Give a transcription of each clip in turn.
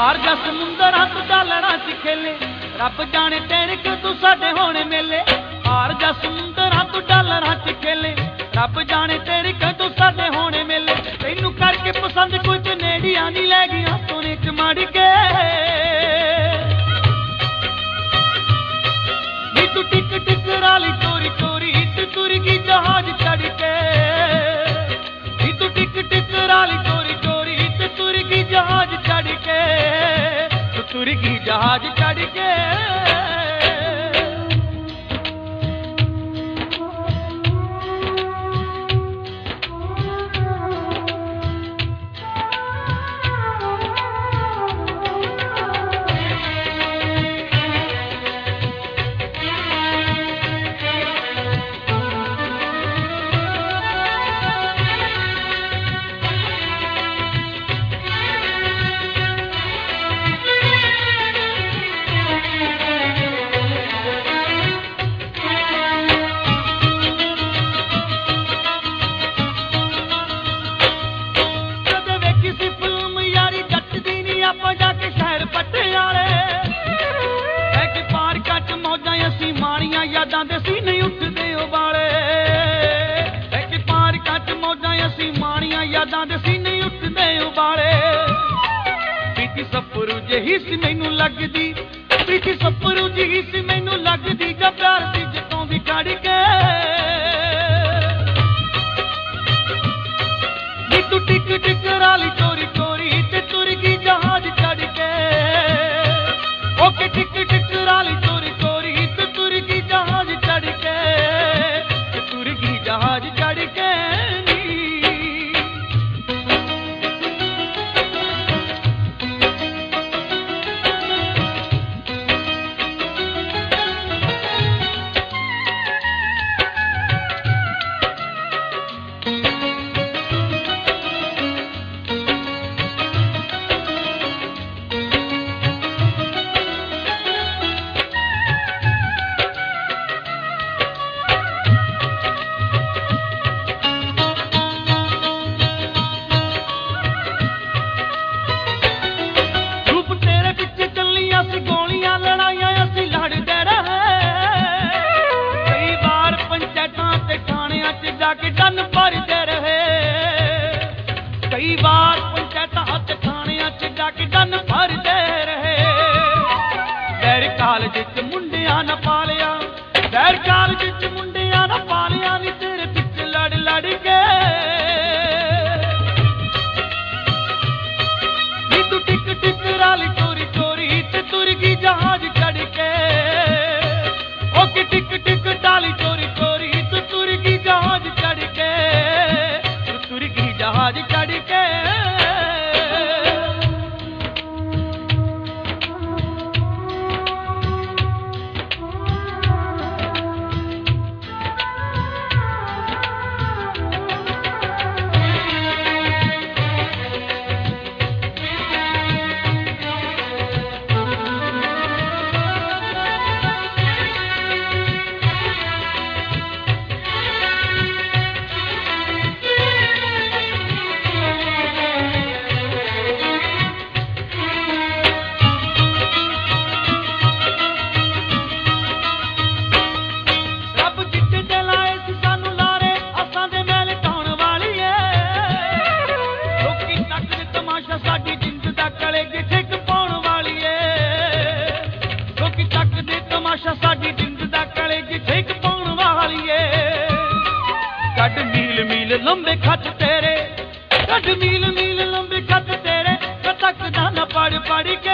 पार जा समुंदरां तू डालरां च खेले, रब जाने तेरे क्यों तू साडे होने मेले। पार जा समुंदरां तू डालरां च खेले, रब जाने तेरे क्यों तू साडे होने मेले। तैनू करके पसंद कोई ते नेड़ियां नहीं लै गईयां सोने च मड़ के। नी तू टिक टिक राली चोरी चोरी ते तुर गई जहाज चढ़ के। नी तू टिक टिक राली चोरी चोरी ते तुर गई जहाज चढ़ के। तू तुर गई जहाज चढ़ के। यादां दे सीने उठदे उबाले, एक पार्कां च मौजां असीं माणियां, यादां दे सीने उठदे उबाले। प्रीति सपरू जही सी मैनू लगदी, प्रीति सपरू जही सी मैनू लगदी, जा प्यार दी जतों दी कढ़ के। नी तू टिक टिक राली चोरी चोरी ते तुर गई जहाज चढ़ के। ओके टिक टिक राली चोरी चोरी ते तुर गई जहाज चढ़ के। तुर गई जहाज चढ़ के। कई बार पंचायतां ते थाणियां च जाके डन भरदे रहे। बैर कालज च मुंडियां न पालिया, बैर कालज च मुंडियां न पालिया, नी तेरे पिछ लड़ लड़ के। नी तू टिक टिक राली चोरी चोरी ते तुर गई जहाज चढ़ के। ओके टिक टिक डाली चोरी चोरी ते तुर गई जहाज चढ़ के। तुर गई जहाज चढ़ के। साडी जिंद दा कले जिथे पाउण वाली है। कद मील मील लंबे खत तेरे, कद मील मील लंबे खत तेरे, तकदा न पढ़ पढ़ के।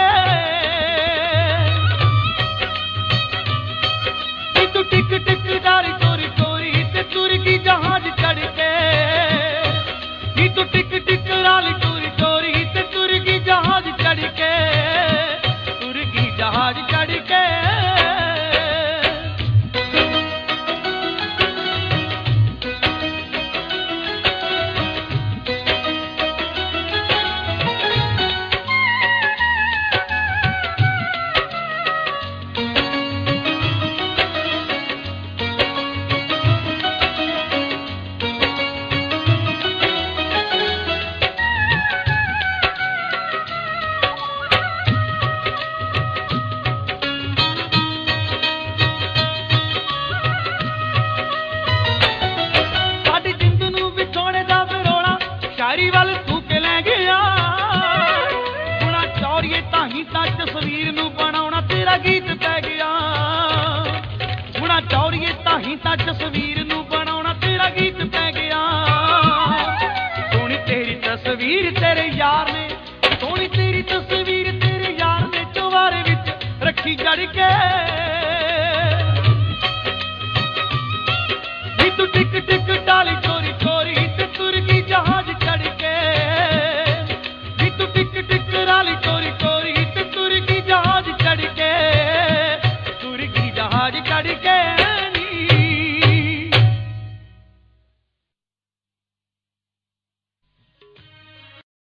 तू टिक टिक डारी चोरी चोरी ते तुर गई जहाज चढ़ के। तू टिक टिक डाली चोरी चोरी ते तुर गई जहाज चढ़ के। तुर गई जहाज चढ़ के। ਤਾਂ ਹੀ ਤਾਂ ਜਸਵੀਰ